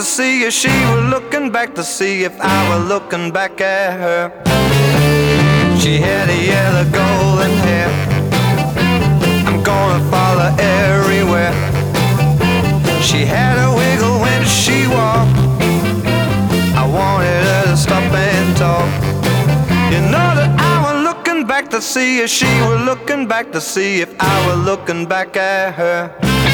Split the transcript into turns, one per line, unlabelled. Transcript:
to see if she were looking back to see if I were looking back at her. She had a yellow golden hair. I'm gonna follow everywhere. She had a wiggle when she walked. I wanted her to stop and talk. You know that I was looking back to see if she were looking back to see if I were looking back at her.